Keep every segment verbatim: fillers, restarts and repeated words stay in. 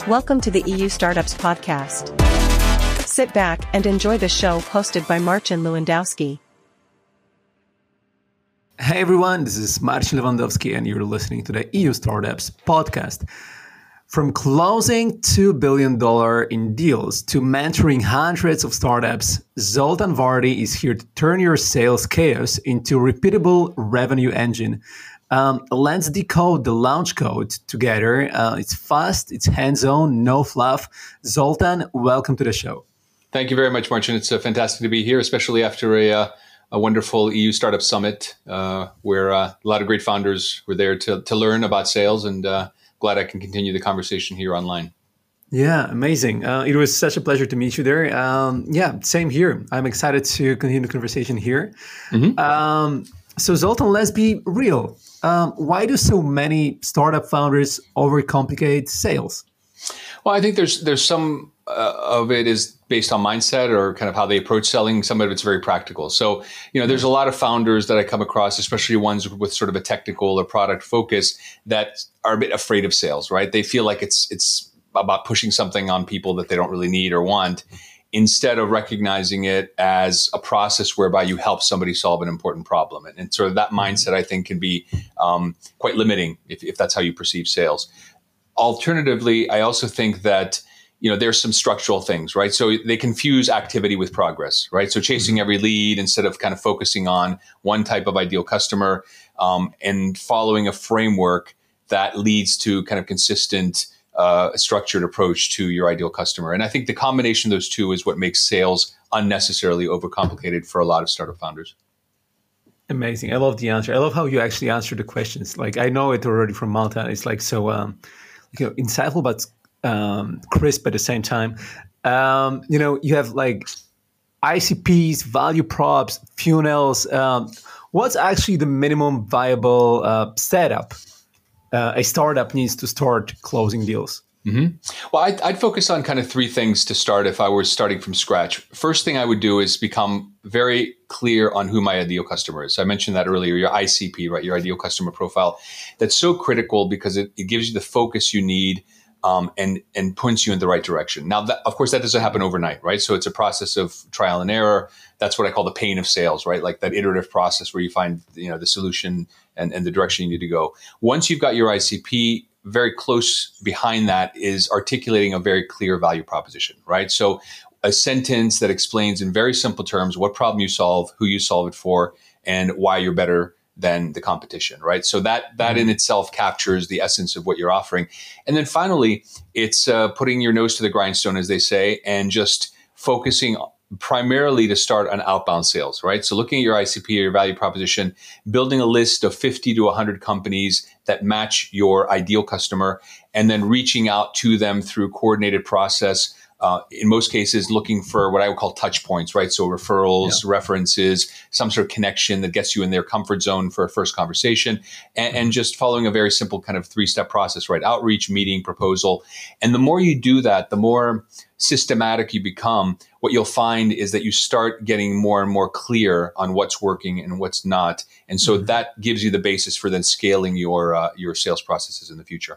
Welcome to the E U Startups Podcast. Sit back and enjoy the show hosted by Marcin Lewandowski. Hey everyone, this is Marcin Lewandowski and you're listening to the E U Startups Podcast. From closing two billion dollars in deals to mentoring hundreds of startups, Zoltan Vardy is here to turn your sales chaos into a repeatable revenue engine. Um, let's decode the launch code together. Uh, it's fast, it's hands-on, no fluff. Zoltan, welcome to the show. Thank you very much, Marcin. It's uh, fantastic to be here, especially after a, uh, a wonderful E U Startup Summit, uh, where uh, a lot of great founders were there to, to learn about sales, and uh, glad I can continue the conversation here online. Yeah, amazing. Uh, it was such a pleasure to meet you there. Um, yeah, same here. I'm excited to continue the conversation here. Mm-hmm. Um, so Zoltan, let's be real. Um, why do so many startup founders overcomplicate sales? Well, I think there's there's some uh, of it is based on mindset or kind of how they approach selling. Some of it's very practical. So, you know, there's a lot of founders that I come across, especially ones with sort of a technical or product focus, that are a bit afraid of sales, right? They feel like it's it's about pushing something on people that they don't really need or want, instead of recognizing it as a process whereby you help somebody solve an important problem. And, and sort of that mindset, I think, can be um, quite limiting if, if that's how you perceive sales. Alternatively, I also think that, you know, there's some structural things, right? So they confuse activity with progress, right? So chasing every lead instead of kind of focusing on one type of ideal customer um, and following a framework that leads to kind of consistent Uh, structured approach to your ideal customer. And I think the combination of those two is what makes sales unnecessarily overcomplicated for a lot of startup founders. Amazing. I love the answer. I love how you actually answer the questions. Like, I know it already from Malta. It's like so um, you know, insightful, but um, crisp at the same time. Um, you know, you have like I C Ps, value props, funnels. Um, what's actually the minimum viable uh, setup Uh, a startup needs to start closing deals? Mm-hmm. Well, I'd, I'd focus on kind of three things to start if I were starting from scratch. First thing I would do is become very clear on who my ideal customer is. I mentioned that earlier, your I C P, right? Your ideal customer profile. That's so critical because it, it gives you the focus you need um, and, and points you in the right direction. Now, that, of course, that doesn't happen overnight, right? So it's a process of trial and error. That's what I call the pain of sales, right? Like that iterative process where you find, you know, the solution and, and the direction you need to go. Once you've got your I C P, very close behind that is articulating a very clear value proposition, right? So a sentence that explains in very simple terms what problem you solve, who you solve it for, and why you're better than the competition, right? So that that in itself captures the essence of what you're offering. And then finally, it's uh, putting your nose to the grindstone, as they say, and just focusing primarily to start on outbound sales, right? So looking at your I C P or your value proposition, building a list of fifty to one hundred companies that match your ideal customer, and then reaching out to them through coordinated process. Uh, in most cases, looking for what I would call touch points, right? So referrals, yeah. references, some sort of connection that gets you in their comfort zone for a first conversation, and, and just following a very simple kind of three-step process, right? Outreach, meeting, proposal. And the more you do that, the more systematic you become. What you'll find is that you start getting more and more clear on what's working and what's not. And so mm-hmm. that gives you the basis for then scaling your uh, your sales processes in the future.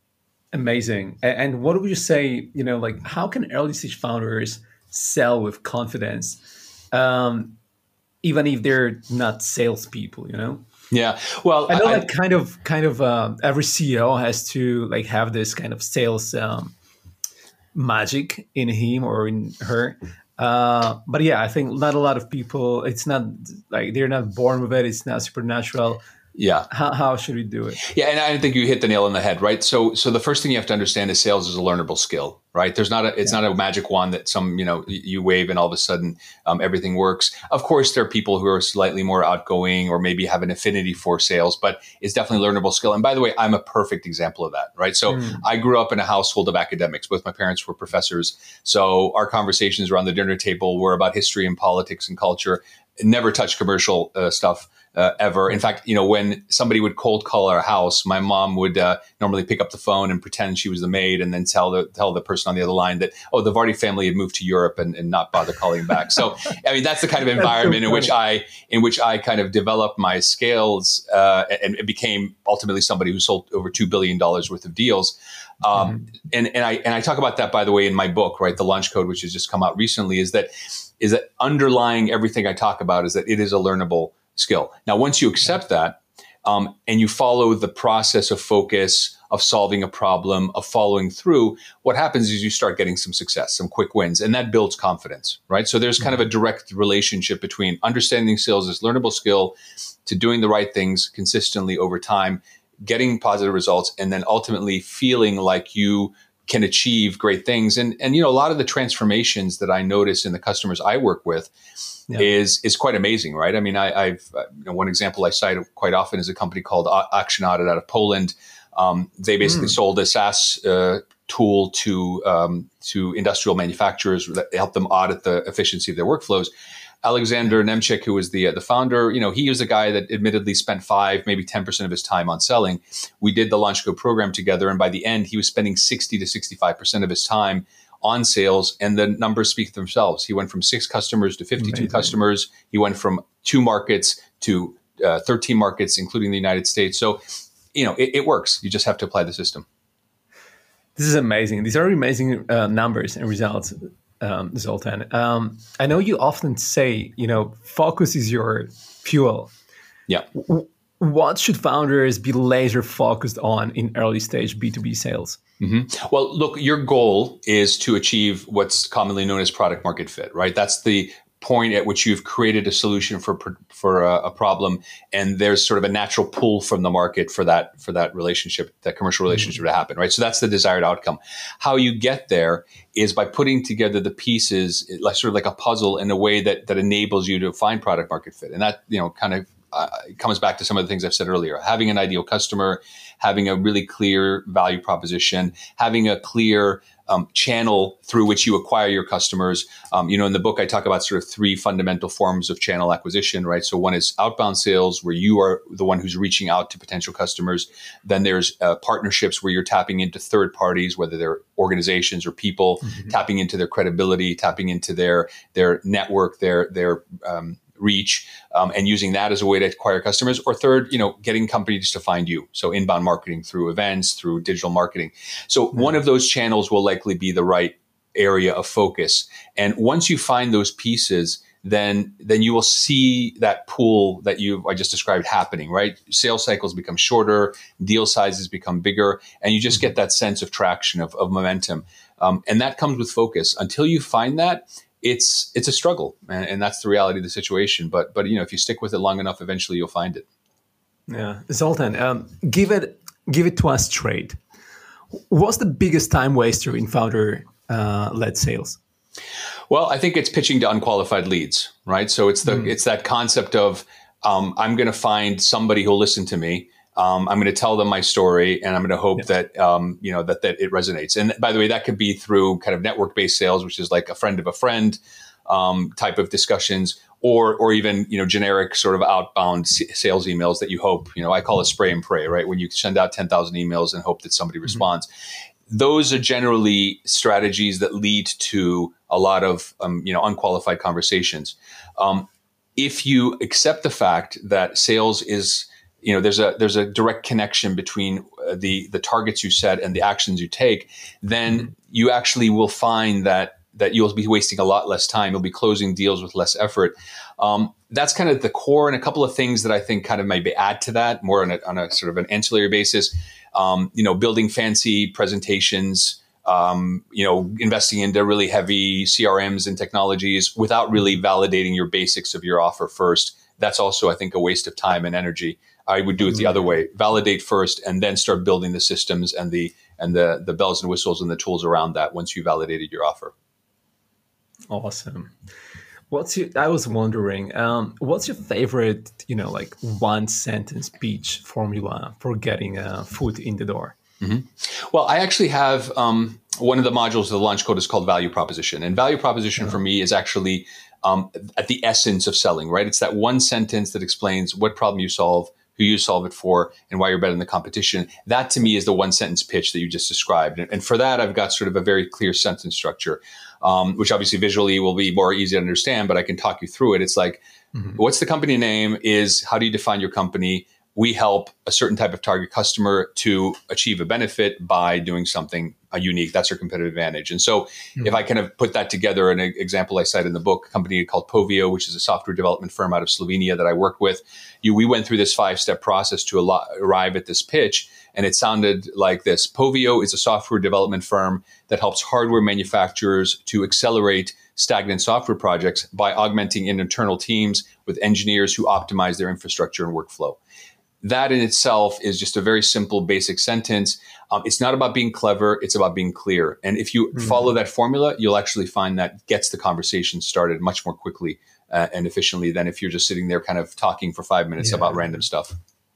Amazing. And what would you say, you know, like how can early stage founders sell with confidence, um, even if they're not salespeople, you know? Yeah. Well, I know I, that kind of, kind of uh, every C E O has to like have this kind of sales um, magic in him or in her. Uh, but yeah, I think not a lot of people, it's not like they're not born with it. It's not supernatural. Yeah. How, how should we do it? Yeah. And I think you hit the nail on the head, right? So, so the first thing you have to understand is sales is a learnable skill, right? There's not a, it's yeah. not a magic wand that some, you know, you wave and all of a sudden um, everything works. Of course, there are people who are slightly more outgoing or maybe have an affinity for sales, but it's definitely a learnable skill. And by the way, I'm a perfect example of that, right? So mm. I grew up in a household of academics. Both my parents were professors. So our conversations around the dinner table were about history and politics and culture. Never touched commercial uh, stuff. Uh, ever. In fact, you know, when somebody would cold call our house, my mom would uh, normally pick up the phone and pretend she was the maid and then tell the tell the person on the other line that, oh, the Vardy family had moved to Europe and, and not bother calling back. So, I mean, that's the kind of environment so in which I in which I kind of developed my skills uh, and it became ultimately somebody who sold over two billion dollars worth of deals. Um, Mm-hmm. and, and I, and I talk about that, by the way, in my book, right? The Launch Code, which has just come out recently, is that, is that underlying everything I talk about is that it is a learnable skill. Now, once you accept that, um, and you follow the process of focus, of solving a problem, of following through, what happens is you start getting some success, some quick wins, and that builds confidence, right? So there's kind of a direct relationship between understanding sales as learnable skill to doing the right things consistently over time, getting positive results, and then ultimately feeling like you can achieve great things. And, and you know, a lot of the transformations that I notice in the customers I work with yeah. is is quite amazing, right? I mean, I, I've you know, one example I cite quite often is a company called Action Audit out of Poland. Um, they basically mm. sold a SaaS uh, tool to um, to industrial manufacturers that helped them audit the efficiency of their workflows. Alexander Nemchik, who was the uh, the founder, you know, he was a guy that admittedly spent five, maybe ten percent of his time on selling. We did the Launch Code program together, and by the end, he was spending sixty to sixty-five percent of his time on sales, and the numbers speak for themselves. He went from six customers to fifty-two Amazing. Customers. He went from two markets to uh, thirteen markets, including the United States. So, you know, it, it works. You just have to apply the system. This is amazing. These are amazing uh, numbers and results. Um, Zoltan, um, I know you often say, you know, focus is your fuel. Yeah. W- what should founders be laser focused on in early stage B two B sales? Mm-hmm. Well, look, your goal is to achieve what's commonly known as product market fit, right? That's the point at which you've created a solution for for a, a problem, and there's sort of a natural pull from the market for that for that relationship, that commercial relationship mm-hmm. to happen, right? So that's the desired outcome. How you get there is by putting together the pieces, like sort of like a puzzle, in a way that that enables you to find product market fit, and that you know kind of uh, comes back to some of the things I've said earlier: having an ideal customer, having a really clear value proposition, having a clear Um, channel through which you acquire your customers. Um, you know, in the book, I talk about sort of three fundamental forms of channel acquisition, right? So one is outbound sales, where you are the one who's reaching out to potential customers. Then there's uh, partnerships, where you're tapping into third parties, whether they're organizations or people, mm-hmm. tapping into their credibility, tapping into their their network, their their um, reach, um, and using that as a way to acquire customers. Or third, you know, getting companies to find you. So inbound marketing through events, through digital marketing. So mm-hmm. one of those channels will likely be the right area of focus. And once you find those pieces, then then you will see that pool that you I just described happening, right? Sales cycles become shorter, deal sizes become bigger, and you just get that sense of traction, of, of momentum. Um, and that comes with focus. Until you find that, it's it's a struggle, and, and that's the reality of the situation. But but you know, if you stick with it long enough, eventually you'll find it. Yeah, Zoltan, um, give it give it to us straight. What's the biggest time waster in founder uh, led sales? Well, I think it's pitching to unqualified leads, right? So it's the mm. it's that concept of um, I'm going to find somebody who'll listen to me. Um, I'm going to tell them my story, and I'm going to hope yeah. that um, you know that that it resonates. And by the way, that could be through kind of network-based sales, which is like a friend of a friend um, type of discussions, or or even you know generic sort of outbound sales emails that you hope, you know I call it spray and pray, right? When you send out ten thousand emails and hope that somebody mm-hmm. responds. Those are generally strategies that lead to a lot of um, you know unqualified conversations. Um, if you accept the fact that sales is You know, there's a there's a direct connection between uh, the the targets you set and the actions you take, then mm-hmm. you actually will find that that you'll be wasting a lot less time. You'll be closing deals with less effort. Um, that's kind of the core, and a couple of things that I think kind of maybe add to that more on a, on a sort of an ancillary basis. Um, you know, building fancy presentations. Um, you know, investing into really heavy C R Ms and technologies without really validating your basics of your offer first. That's also, I think, a waste of time and energy. I would do it the other way: validate first, and then start building the systems and the and the the bells and whistles and the tools around that once you validated your offer. Awesome. What's your? I was wondering, um, what's your favorite, you know, like one sentence pitch formula for getting a foot in the door? Mm-hmm. Well, I actually have um, one of the modules of the Launch Code is called value proposition, and value proposition yeah. for me is actually um, at the essence of selling. Right? It's that one sentence that explains what problem you solve, who you solve it for, and why you're better than the competition. That to me is the one sentence pitch that you just described. And, and for that, I've got sort of a very clear sentence structure, um, which obviously visually will be more easy to understand, but I can talk you through it. It's like, mm-hmm. what's the company name? Is how do you define your company? we help a certain type of target customer to achieve a benefit by doing something uh, unique. That's our competitive advantage. And so mm-hmm. if I kind of put that together, an example I cite in the book, a company called Povio, which is a software development firm out of Slovenia that I work with, you, we went through this five-step process to al- arrive at this pitch. And it sounded like this. Povio is a software development firm that helps hardware manufacturers to accelerate stagnant software projects by augmenting internal teams with engineers who optimize their infrastructure and workflow. That in itself is just a very simple, basic sentence. Um, it's not about being clever. It's about being clear. And if you mm-hmm. follow that formula, you'll actually find that gets the conversation started much more quickly uh, and efficiently than if you're just sitting there kind of talking for five minutes yeah. about random stuff.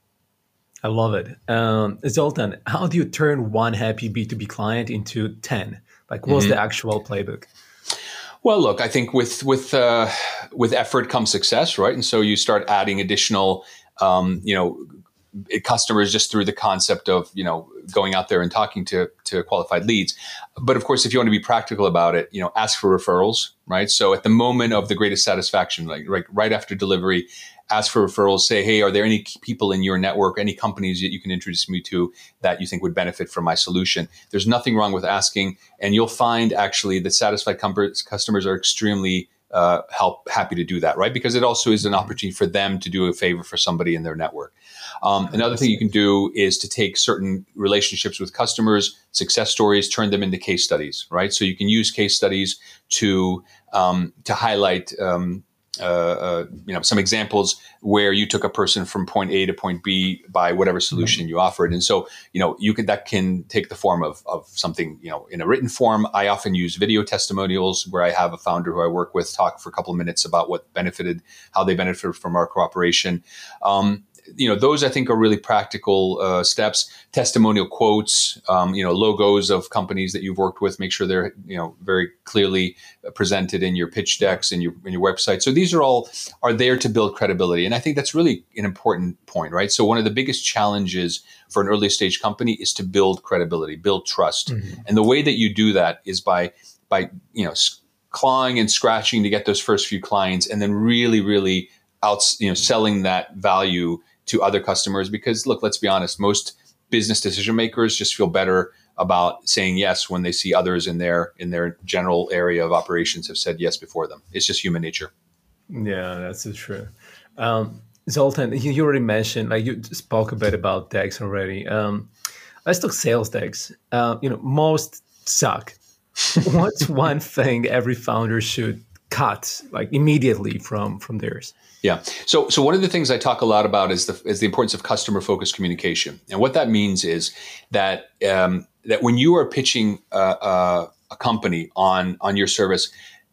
I love it. Um, Zoltan, how do you turn one happy B two B client into ten? Like, what's mm-hmm. the actual playbook? Well, look, I think with with uh, with effort comes success, right? And so you start adding additional, um, you know, customers just through the concept of, you know, going out there and talking to to qualified leads. But of course, if you want to be practical about it, you know, ask for referrals, right? So at the moment of the greatest satisfaction, like right right after delivery, ask for referrals. Say, hey, are there any people in your network, any companies that you can introduce me to that you think would benefit from my solution? There's nothing wrong with asking, and you'll find actually that satisfied com- customers are extremely uh, help happy to do that, right? Because it also is an opportunity for them to do a favor for somebody in their network. Um, another thing you can do is to take certain relationships with customers, success stories, turn them into case studies, right? So you can use case studies to um, to highlight um, uh, uh, you know some examples where you took a person from point A to point B by whatever solution you offered, and so you know you can that can take the form of of something you know in a written form. I often use video testimonials where I have a founder who I work with talk for a couple of minutes about what benefited, how they benefited from our cooperation. Um, You know, those I think are really practical uh, steps. Testimonial quotes, um, you know, logos of companies that you've worked with. Make sure they're you know very clearly presented in your pitch decks and your in your website. So these are all are there to build credibility, and I think that's really an important point, right? So one of the biggest challenges for an early stage company is to build credibility, build trust, mm-hmm. and the way that you do that is by by you know clawing and scratching to get those first few clients, and then really, really out you know selling that value to other customers. Because look, let's be honest, most business decision makers just feel better about saying yes when they see others in their in their general area of operations have said yes before them. It's just human nature. Yeah, that's so true. Um, Zoltan, you already mentioned, like you spoke a bit about decks already. Um, let's talk sales decks. Uh, you know, most suck. What's one thing every founder should cut like immediately from from theirs? Yeah. So, so one of the things I talk a lot about is the is the importance of customer focused communication, and what that means is that um, that when you are pitching uh, uh, a company on on your service,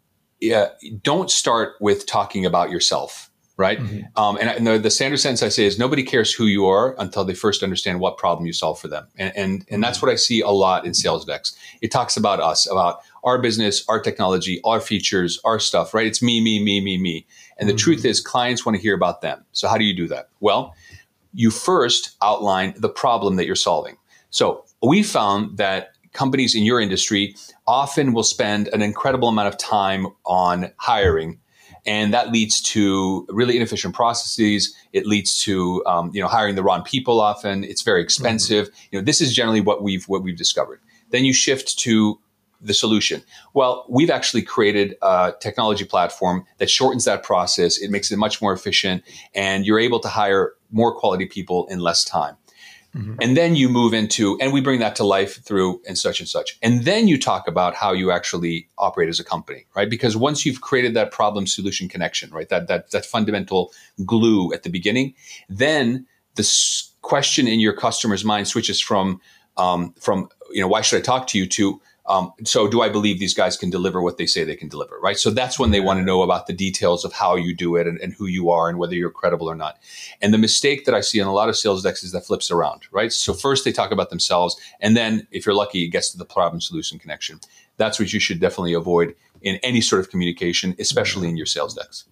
uh, don't start with talking about yourself, right? Mm-hmm. Um, and and the, the standard sentence I say is nobody cares who you are until they first understand what problem you solve for them, and and, and that's what I see a lot in sales decks. It talks about us, about our business, our technology, our features, our stuff, right? It's me, me, me, me, me. And the mm-hmm. truth is clients want to hear about them. So how do you do that? Well, you first outline the problem that you're solving. So we found that companies in your industry often will spend an incredible amount of time on hiring. And that leads to really inefficient processes. It leads to um, you know hiring the wrong people often. It's very expensive. Mm-hmm. You know, this is generally what we've what we've discovered. Then you shift to the solution. Well, we've actually created a technology platform that shortens that process. It makes it much more efficient, and you're able to hire more quality people in less time. Mm-hmm. And then you move into, and we bring that to life through and such and such. And then you talk about how you actually operate as a company, right? Because once you've created that problem solution connection, right, that that that fundamental glue at the beginning, then the s- question in your customer's mind switches from um, from you know why should I talk to you to Um, so do I believe these guys can deliver what they say they can deliver, right? So that's when they want to know about the details of how you do it and, and who you are and whether you're credible or not. And the mistake that I see in a lot of sales decks is that flips around, right? So first they talk about themselves, and then if you're lucky, it gets to the problem solution connection. That's what you should definitely avoid in any sort of communication, especially in your sales decks.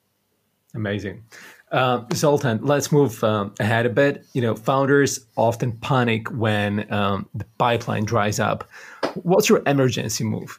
Amazing. Uh, Zoltan, let's move um, ahead a bit. You know, founders often panic when um, the pipeline dries up. What's your emergency move?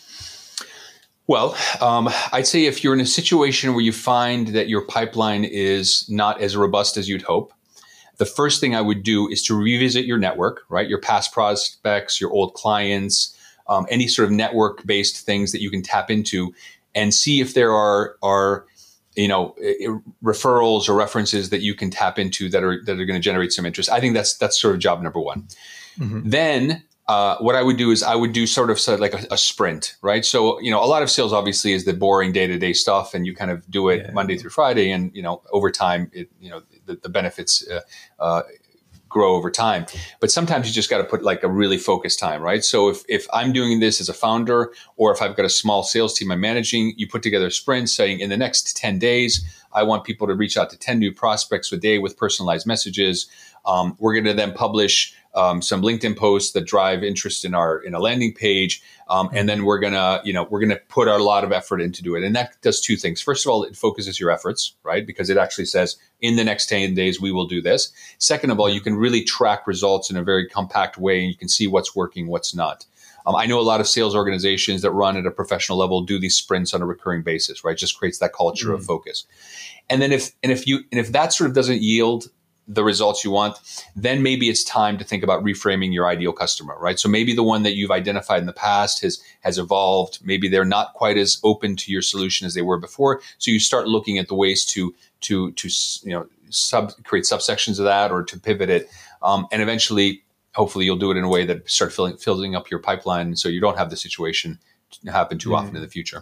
Well, um, I'd say if you're in a situation where you find that your pipeline is not as robust as you'd hope, the first thing I would do is to revisit your network, right? Your past prospects, your old clients, um, any sort of network-based things that you can tap into, and see if there are are you know referrals or references that you can tap into that are that are going to generate some interest. I think that's that's sort of job number one. Mm-hmm. Then uh, what I would do is I would do sort of, sort of like a, a sprint, right? So you know, a lot of sales obviously is the boring day-to-day stuff, and you kind of do it yeah. Monday through Friday, and you know, over time, it you know the, the benefits uh, uh, grow over time. But sometimes you just got to put like a really focused time, right? So if if I'm doing this as a founder, or if I've got a small sales team I'm managing, you put together a sprint saying in the next ten days, I want people to reach out to ten new prospects a day with personalized messages. Um, we're going to then publish um, some LinkedIn posts that drive interest in our in a landing page, um, and then we're gonna you know we're gonna put a lot of effort into do it. And that does two things. First of all, it focuses your efforts, right? Because it actually says in the next ten days we will do this. Second of all, you can really track results in a very compact way, and you can see what's working, what's not. Um, I know a lot of sales organizations that run at a professional level do these sprints on a recurring basis, right? Just creates that culture mm. of focus. And then if and if you and if that sort of doesn't yield the results you want, then maybe it's time to think about reframing your ideal customer, right? So maybe the one that you've identified in the past has has evolved. Maybe they're not quite as open to your solution as they were before. So you start looking at the ways to to to you know sub create subsections of that or to pivot it, um, and eventually, hopefully, you'll do it in a way that start filling filling up your pipeline, so you don't have the situation happen too mm. often in the future.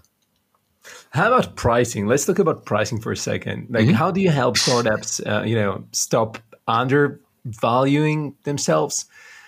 How about pricing? Let's talk about pricing for a second. Like, mm-hmm. how do you help startups, uh, you know, stop undervaluing themselves?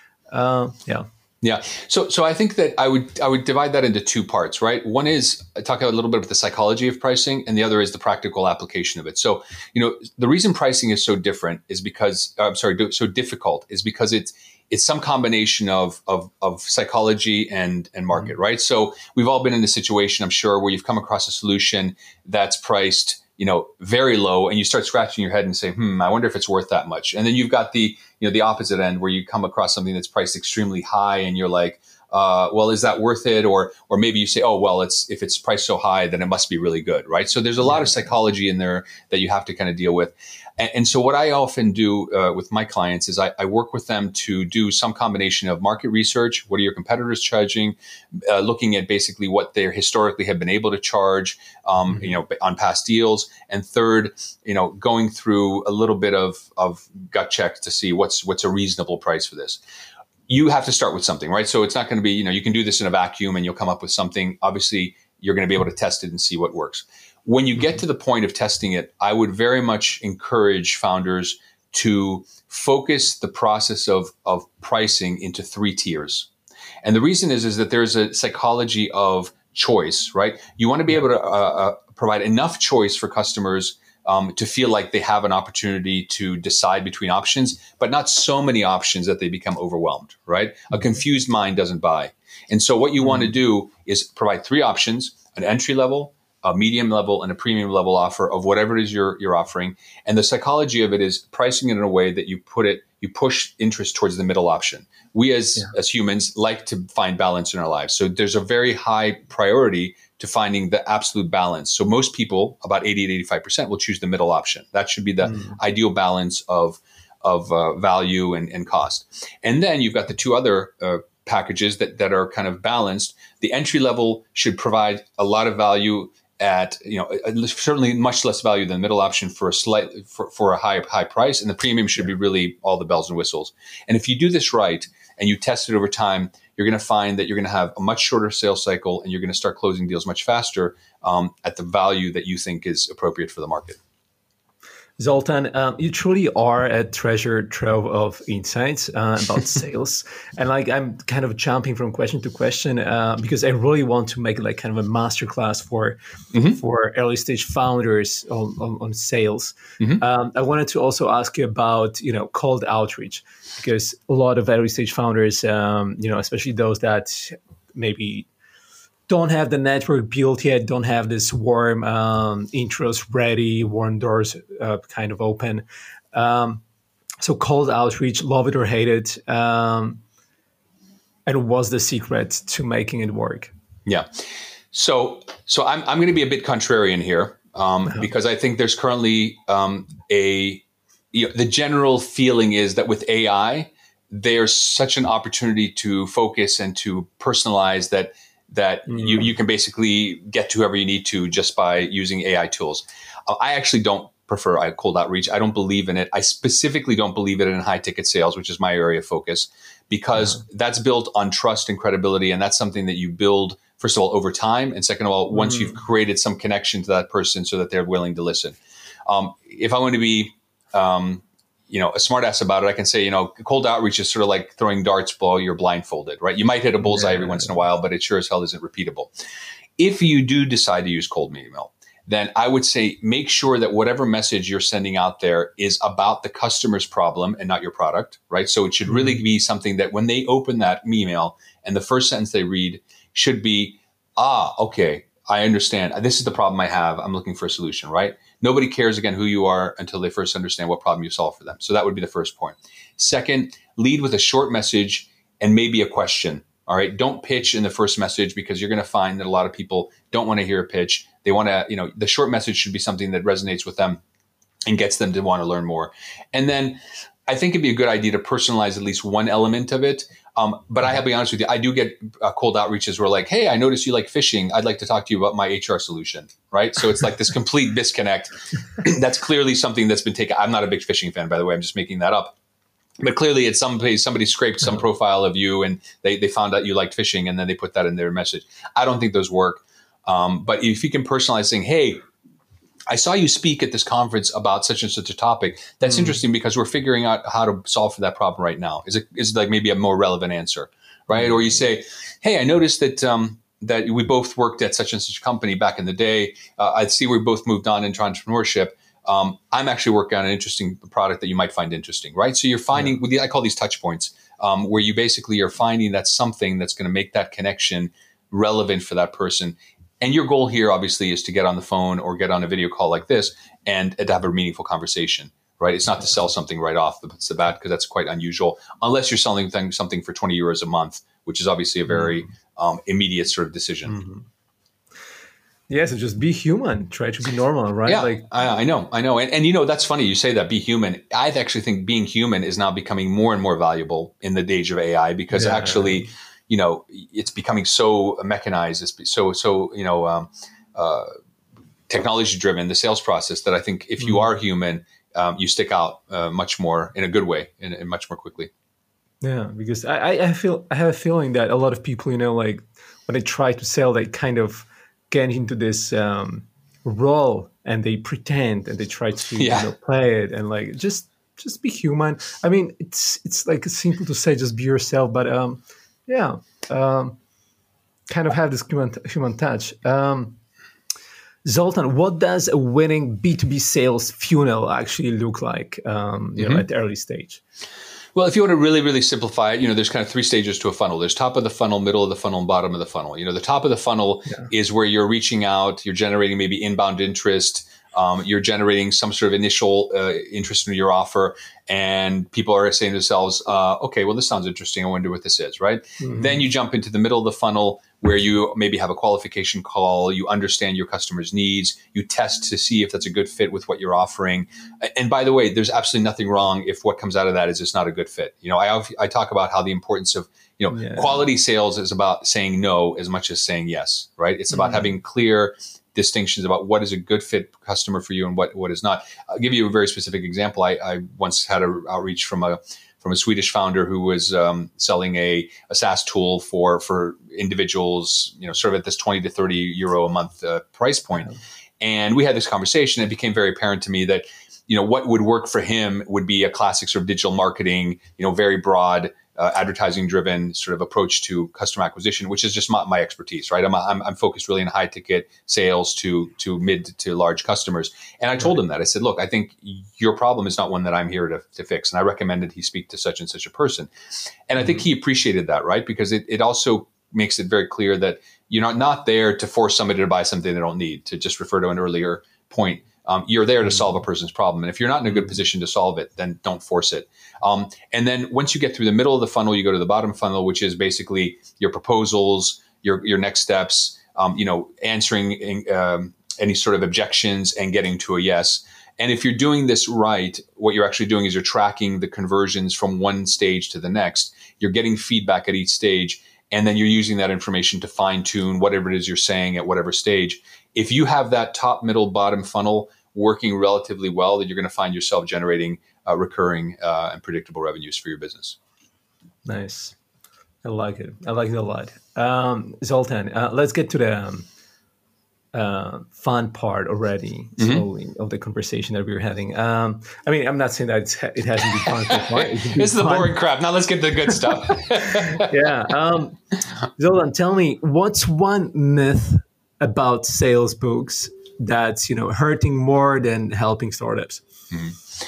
Uh, yeah, yeah. So, so I think that I would I would divide that into two parts, right? One is I talk a little bit about the psychology of pricing, and the other is the practical application of it. So, you know, the reason pricing is so different is because uh, I'm sorry, so difficult is because it's it's some combination of, of, of psychology and, and market, mm-hmm. right? So we've all been in this situation, I'm sure, where you've come across a solution that's priced, you know, very low, and you start scratching your head and say, hmm, I wonder if it's worth that much. And then you've got the, you know, the opposite end where you come across something that's priced extremely high and you're like, uh, well, is that worth it? Or, or maybe you say, oh, well, it's, if it's priced so high, then it must be really good, right? So there's a lot of psychology in there that you have to kind of deal with. And, and so what I often do uh, with my clients is I, I work with them to do some combination of market research. What are your competitors charging? Uh, looking at basically what they historically have been able to charge, um, mm-hmm. you know, on past deals. And third, you know, going through a little bit of, of gut check to see what's, what's a reasonable price for this. You have to start with something, right? So it's not going to be, you know, you can do this in a vacuum and you'll come up with something. Obviously, you're going to be able to test it and see what works. When you get to the point of testing it, I would very much encourage founders to focus the process of, of pricing into three tiers. And the reason is, is that there's a psychology of choice, right? You want to be able to uh, uh, provide enough choice for customers Um, to feel like they have an opportunity to decide between options, but not so many options that they become overwhelmed, right? A confused mind doesn't buy. And so what you want to do is provide three options: an entry level, a medium level, and a premium level offer of whatever it is you're, you're offering. And the psychology of it is pricing it in a way that you put it, you push interest towards the middle option. We as, yeah. as humans like to find balance in our lives. So there's a very high priority to finding the absolute balance. So most people, about eighty to eighty-five percent, will choose the middle option. That should be the mm. ideal balance of, of uh, value and, and cost. And then you've got the two other uh, packages that, that are kind of balanced. The entry level should provide a lot of value at, you know, certainly much less value than the middle option for a slight, for, for a high, high price. And the premium should be really all the bells and whistles. And if you do this right and you test it over time, you're going to find that you're going to have a much shorter sales cycle and you're going to start closing deals much faster um, at the value that you think is appropriate for the market. Zoltan, um, you truly are a treasure trove of insights uh, about sales. And like, I'm kind of jumping from question to question uh, because I really want to make like kind of a masterclass for mm-hmm. for early stage founders on, on, on sales. Mm-hmm. Um, I wanted to also ask you about, you know, cold outreach, because a lot of early stage founders, um, you know, especially those that maybe don't have the network built yet, don't have this warm um, intros ready, warm doors uh, kind of open. Um, so cold outreach, love it or hate it. Um, and what's the secret to making it work? Yeah. So so I'm, I'm going to be a bit contrarian here um, uh-huh. because I think there's currently um, a you know, the general feeling is that with A I, there's such an opportunity to focus and to personalize that that mm. you, you can basically get to whoever you need to just by using A I tools. Uh, I actually don't prefer cold outreach. I don't believe in it. I specifically don't believe it in high ticket sales, which is my area of focus, because yeah. that's built on trust and credibility. And that's something that you build, first of all, over time. And second of all, once mm. you've created some connection to that person so that they're willing to listen. Um, if I want to be, um, you know, a smart ass about it, I can say, you know, cold outreach is sort of like throwing darts while you're blindfolded, right? You might hit a bullseye yeah. every once in a while, but it sure as hell isn't repeatable. If you do decide to use cold email, then I would say make sure that whatever message you're sending out there is about the customer's problem and not your product, right? So it should really be something that when they open that email and the first sentence they read should be, ah, okay, I understand. This is the problem I have. I'm looking for a solution, right? Nobody cares, again, who you are until they first understand what problem you solve for them. So that would be the first point. Second, lead with a short message and maybe a question. All right. Don't pitch in the first message, because you're going to find that a lot of people don't want to hear a pitch. They want to, you know, the short message should be something that resonates with them and gets them to want to learn more. And then I think it'd be a good idea to personalize at least one element of it. Um, but I have to be honest with you, I do get uh, cold outreaches where like, hey, I noticed you like fishing. I'd like to talk to you about my H R solution. Right. So it's like this complete disconnect. That's clearly something that's been taken. I'm not a big fishing fan, by the way. I'm just making that up. But clearly at some place, somebody scraped some profile of you and they, they found out you liked fishing and then they put that in their message. I don't think those work. Um, but if you can personalize saying, hey, I saw you speak at this conference about such and such a topic. That's mm. interesting because we're figuring out how to solve for that problem right now. Is it is it like maybe a more relevant answer, right? Mm. Or you say, hey, I noticed that um, that we both worked at such and such a company back in the day. Uh, I see we both moved on into entrepreneurship. Um, I'm actually working on an interesting product that you might find interesting, right? So you're finding, yeah. I call these touch points, um, where you basically are finding that something that's going to make that connection relevant for that person. And your goal here, obviously, is to get on the phone or get on a video call like this and, and to have a meaningful conversation, right? It's not to sell something right off the bat, because that's quite unusual, unless you're selling something for twenty euros a month, which is obviously a very mm-hmm. um, immediate sort of decision. Mm-hmm. Yeah, so just be human. Try to be normal, right? Yeah, like I, I know, I know. And, and, you know, that's funny. You say that, be human. I actually think being human is now becoming more and more valuable in the age of A I, because yeah. actually, you know, it's becoming so mechanized, it's so, so you know, um, uh, technology-driven, the sales process, that I think if you mm. are human, um, you stick out uh, much more in a good way and, and much more quickly. Yeah, because I, I feel I have a feeling that a lot of people, you know, like when they try to sell, they kind of get into this um, role and they pretend and they try to yeah. you know, play it and like just just be human. I mean, it's it's like simple to say just be yourself, but um, yeah, um, kind of have this human human touch. Um, Zoltan, what does a winning B two B sales funnel actually look like? Um, you mm-hmm. know, at the early stage. Well, if you want to really, really simplify it, you know, there's kind of three stages to a funnel. There's top of the funnel, middle of the funnel, and bottom of the funnel. You know, the top of the funnel yeah. is where you're reaching out, you're generating maybe inbound interest, um, you're generating some sort of initial uh, interest in your offer, and people are saying to themselves, uh, okay, well, this sounds interesting. I wonder what this is, right? Mm-hmm. Then you jump into the middle of the funnel, where you maybe have a qualification call, you understand your customer's needs, you test to see if that's a good fit with what you're offering. And by the way, there's absolutely nothing wrong if what comes out of that is just not a good fit. You know, I I talk about how the importance of, you know, yeah. quality sales is about saying no as much as saying yes, right? It's about mm-hmm. having clear distinctions about what is a good fit customer for you and what, what is not. I'll give you a very specific example. I, I once had an outreach from a from a Swedish founder who was um, selling a, a SaaS tool for for individuals, you know, sort of at this twenty to thirty euro a month uh, price point. Yeah. And we had this conversation. It became very apparent to me that, you know, what would work for him would be a classic sort of digital marketing, you know, very broad, uh, advertising driven sort of approach to customer acquisition, which is just my, my expertise, right? I'm, I'm I'm focused really in high ticket sales to to mid to large customers. And I told him that. I said, look, I think your problem is not one that I'm here to, to fix. And I recommended he speak to such and such a person. And I think he appreciated that, right? Because it, it also makes it very clear that you're not, not there to force somebody to buy something they don't need, to just refer to an earlier point. Um, you're there to solve a person's problem. And if you're not in a good position to solve it, then don't force it. Um, and then once you get through the middle of the funnel, you go to the bottom funnel, which is basically your proposals, your your next steps, um, you know, answering um, any sort of objections and getting to a yes. And if you're doing this right, what you're actually doing is you're tracking the conversions from one stage to the next. You're getting feedback at each stage, and then you're using that information to fine tune whatever it is you're saying at whatever stage. If you have that top, middle, bottom funnel working relatively well, then you're going to find yourself generating uh, recurring uh, and predictable revenues for your business. Nice. I like it. I like it a lot. Um, Zoltan, uh, let's get to the um, uh, fun part already, mm-hmm. slowly, of the conversation that we were having. Um, I mean, I'm not saying that it's, it hasn't been fun so far. This is the boring crap. Now let's get to the good stuff. yeah. Um, Zoltan, tell me, what's one myth about sales books that's, you know, hurting more than helping startups? Mm-hmm.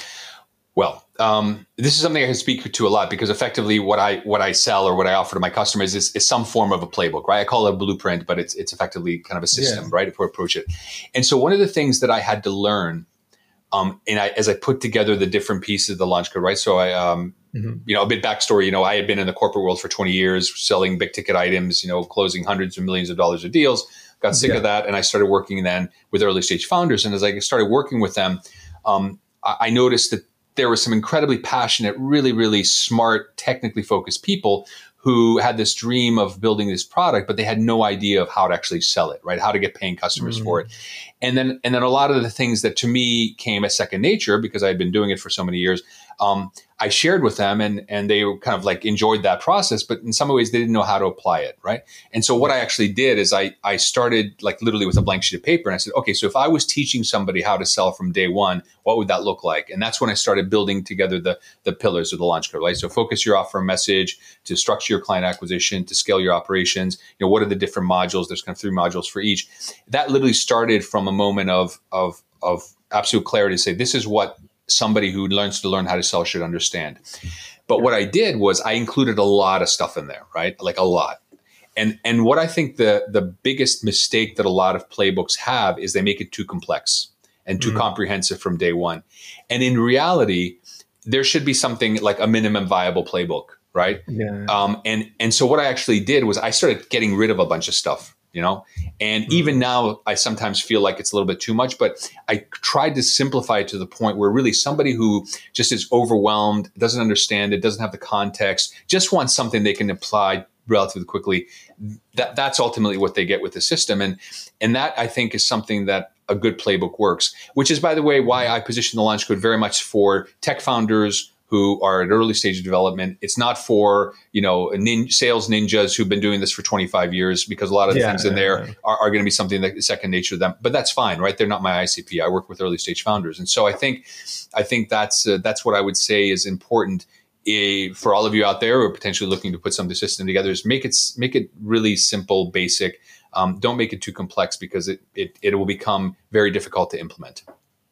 Well, um, this is something I can speak to a lot because effectively what I what I sell or what I offer to my customers is, is some form of a playbook, right? I call it a blueprint, but it's it's effectively kind of a system, yeah. right? If we approach it. And so one of the things that I had to learn, um, and I, as I put together the different pieces of the launch code, right? So I, um, mm-hmm. you know, a bit backstory, you know, I had been in the corporate world for twenty years, selling big ticket items, you know, closing hundreds of millions of dollars of deals, got sick yeah. of that. And I started working then with early stage founders. And as I started working with them, um, I, I noticed that there were some incredibly passionate, really, really smart, technically focused people who had this dream of building this product, but they had no idea of how to actually sell it, right? How to get paying customers mm-hmm. for it. And then, and then a lot of the things that to me came as second nature because I had been doing it for so many years, um, I shared with them and, and they kind of like enjoyed that process, but in some ways they didn't know how to apply it, right? And so what I actually did is I, I started like literally with a blank sheet of paper and I said, okay, so if I was teaching somebody how to sell from day one, what would that look like? And that's when I started building together the, the pillars of the launch code, right? So focus your offer message, to structure your client acquisition, to scale your operations. You know, what are the different modules? There's kind of three modules for each. That literally started from a moment of, of, of absolute clarity to say, this is what somebody who learns to learn how to sell should understand. But what I did was I included a lot of stuff in there, right? Like a lot. And and what I think the, the biggest mistake that a lot of playbooks have is they make it too complex and too mm-hmm. comprehensive from day one. And in reality, there should be something like a minimum viable playbook, right? Yeah. Um, and, and so what I actually did was I started getting rid of a bunch of stuff. You know, and even now I sometimes feel like it's a little bit too much, but I tried to simplify it to the point where really somebody who just is overwhelmed, doesn't understand it, doesn't have the context, just wants something they can apply relatively quickly. That that's ultimately what they get with the system. And, and that I think is something that a good playbook works, which is, by the way, why I position the launch code very much for tech founders who are at early stage of development. It's not for, you know, nin- sales ninjas who've been doing this for twenty-five years, because a lot of the yeah, things in there yeah. are, are going to be something that is second nature to them. But that's fine, right? They're not my I C P. I work with early stage founders. And so I think I think that's uh, that's what I would say is important uh, for all of you out there who are potentially looking to put some system together, is make it make it really simple, basic. Um, don't make it too complex, because it, it, it will become very difficult to implement.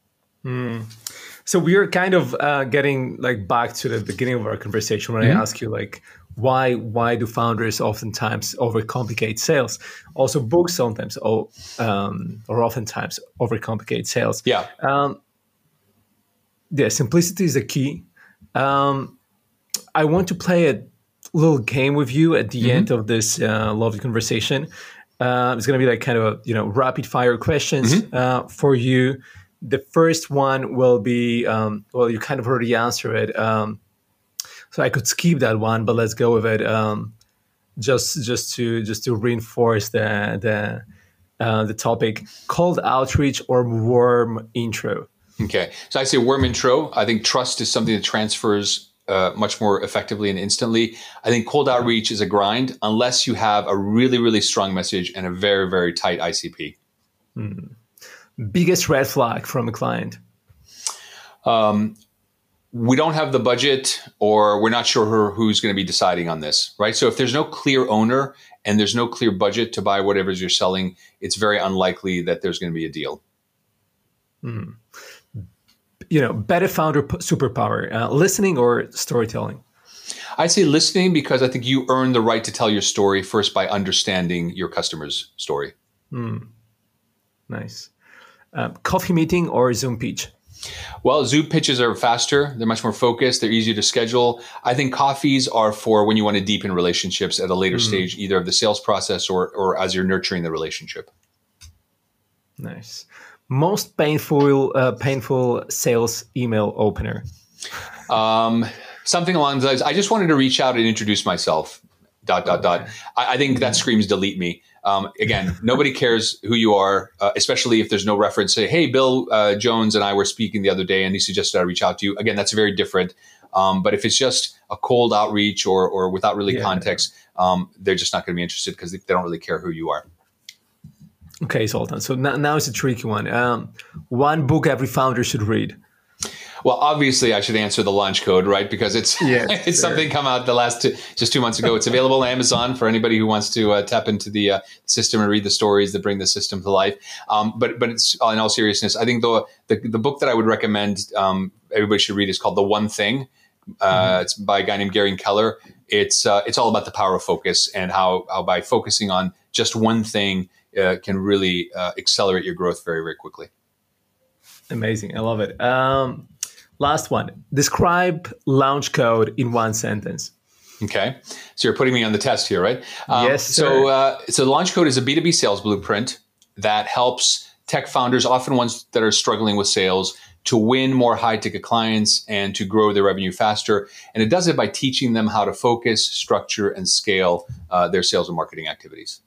Mm. So we're kind of uh, getting like back to the beginning of our conversation when mm-hmm. I ask you like, why why do founders oftentimes overcomplicate sales? Also, books sometimes oh, um, or oftentimes overcomplicate sales. Yeah. Um, yeah, simplicity is the key. Um, I want to play a little game with you at the mm-hmm. end of this uh, lovely conversation. Uh, it's going to be like kind of a, you know, rapid fire questions mm-hmm. uh, for you. The first one will be, um, well, you kind of already answered it. Um, so I could skip that one, but let's go with it. Um, just, just to, just to reinforce the, the, uh, the topic: cold outreach or warm intro. Okay. So I say warm intro. I think trust is something that transfers uh, much more effectively and instantly. I think cold outreach is a grind unless you have a really, really strong message and a very, very tight I C P. Mm. Biggest red flag from a client? Um, we don't have the budget, or we're not sure who, who's going to be deciding on this, right? So if there's no clear owner and there's no clear budget to buy whatever you're selling, it's very unlikely that there's going to be a deal. Mm. You know, better founder superpower, uh, listening or storytelling? I'd say listening, because I think you earn the right to tell your story first by understanding your customer's story. Mm. Nice. Um, coffee meeting or Zoom pitch? Well, Zoom pitches are faster. They're much more focused. They're easier to schedule. I think coffees are for when you want to deepen relationships at a later mm. stage, either of the sales process or or as you're nurturing the relationship. Nice. most painful, uh, painful sales email opener? Um, something along those lines. I just wanted to reach out and introduce myself. Dot dot dot. I, I think that screams delete me. Um, again, nobody cares who you are, uh, especially if there's no reference. Say, hey, Bill uh, Jones and I were speaking the other day, and he suggested I reach out to you. Again, that's very different. Um, but if it's just a cold outreach or or without really yeah. context, um, they're just not going to be interested because they don't really care who you are. Okay, Zoltan. So now, now it's a tricky one. Um, one book every founder should read. Well, obviously, I should answer the launch code, right? Because it's yes, it's sure. something come out the last two, just two months ago. It's available on Amazon for anybody who wants to uh, tap into the uh, system and read the stories that bring the system to life. Um, but but it's in all seriousness, I think the the, the book that I would recommend um, everybody should read is called The One Thing. Uh, mm-hmm. It's by a guy named Gary Keller. It's uh, it's all about the power of focus and how how by focusing on just one thing uh, can really uh, accelerate your growth very very quickly. Amazing, I love it. Um, Last one. Describe launch code in one sentence. Okay. So you're putting me on the test here, right? Um, yes, sir. So, uh, so launch code is a B two B sales blueprint that helps tech founders, often ones that are struggling with sales, to win more high-ticket clients and to grow their revenue faster. And it does it by teaching them how to focus, structure, and scale uh, their sales and marketing activities.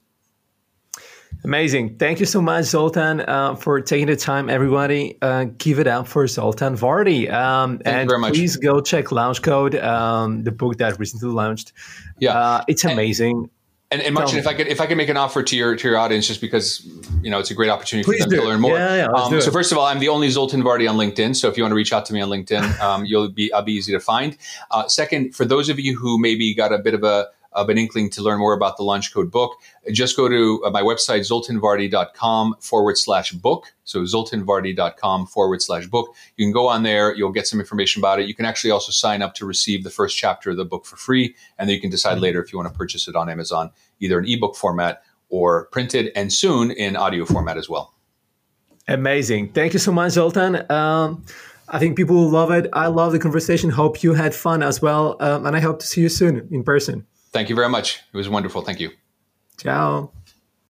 Amazing. Thank you so much, Zoltan, uh, for taking the time, everybody. Uh, give it up for Zoltan Vardi. Um, Thank and you very much. Please go check Launch Code, um, the book that recently launched. Yeah, uh, it's amazing. And, and, and Marcin, if I could, if I could make an offer to your to your audience, just because you know it's a great opportunity please for them do. to learn more. Yeah, yeah, let's um, do so it. first of all, I'm the only Zoltan Vardi on LinkedIn. So if you want to reach out to me on LinkedIn, um, you'll be I'll be easy to find. Uh, second, for those of you who maybe got a bit of a of an inkling to learn more about the Launch Code book, just go to uh, my website, zoltanvardi.com forward slash book. So zoltanvardi.com forward slash book. You can go on there. You'll get some information about it. You can actually also sign up to receive the first chapter of the book for free. And then you can decide later if you want to purchase it on Amazon, either in ebook format or printed, and soon in audio format as well. Amazing. Thank you so much, Zoltan. Um, I think people will love it. I love the conversation. Hope you had fun as well. Um, and I hope to see you soon in person. Thank you very much. It was wonderful. Thank you. Ciao.